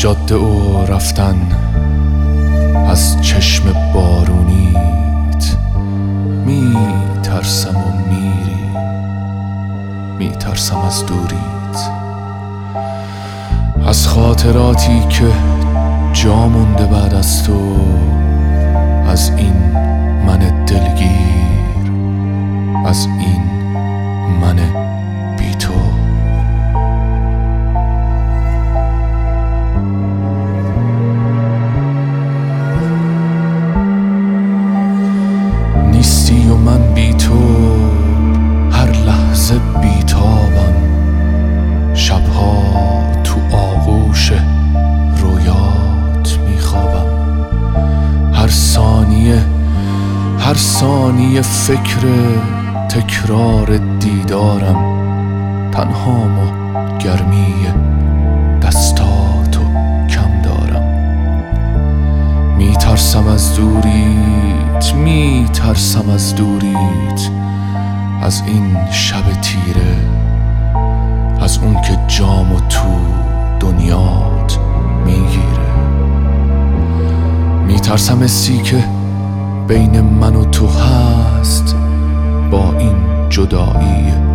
جاده و رفتن، از چشم بارونیت می ترسم و میری، می ترسم از دوریت، از خاطراتی که جا مونده بعد از تو، از این من دلگیر، از این من بی تو. نیستی و من بی تو، هر لحظه بیتابم، شبها تو آغوش رویات میخوابم، هر ثانیه فکر تکرار دیدارم، تنهام و گرمی دستاتو کم دارم. میترسم از دوریت، میترسم از دوریت، از این شب تیره، از اون که جامو تو دنیات میگیره. میترسم حسی که بین من و تو هست، با این جدایی